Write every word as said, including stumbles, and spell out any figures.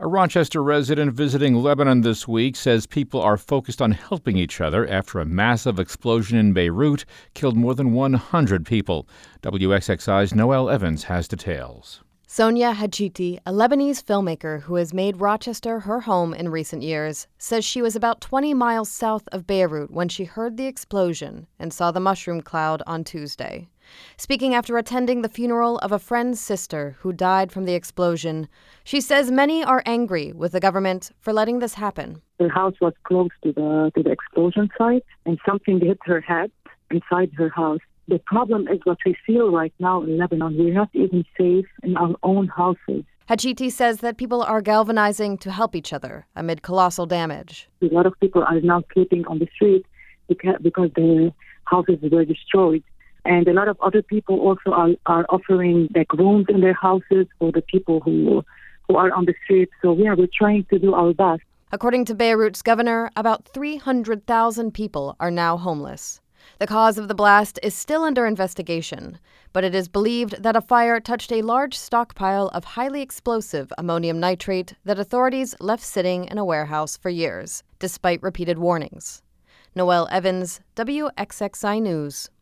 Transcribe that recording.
A Rochester resident visiting Lebanon this week says people are focused on helping each other after a massive explosion in Beirut killed more than one hundred people. W X X I's Noelle Evans has details. Sonia Hadjiti, a Lebanese filmmaker who has made Rochester her home in recent years, says she was about twenty miles south of Beirut when she heard the explosion and saw the mushroom cloud on Tuesday. Speaking after attending the funeral of a friend's sister who died from the explosion, she says many are angry with the government for letting this happen. Her house was close to the to the explosion site, and something hit her head inside her house. The problem is what we feel right now in Lebanon. We're not even safe in our own houses. Hadjiti says that people are galvanizing to help each other amid colossal damage. A lot of people are now sleeping on the street because, because their houses were destroyed. And a lot of other people also are, are offering like rooms in their houses for the people who who are on the street. So yeah, we're trying to do our best. According to Beirut's governor, about three hundred thousand people are now homeless. The cause of the blast is still under investigation, but it is believed that a fire touched a large stockpile of highly explosive ammonium nitrate that authorities left sitting in a warehouse for years, despite repeated warnings. Noelle Evans, W X X I News.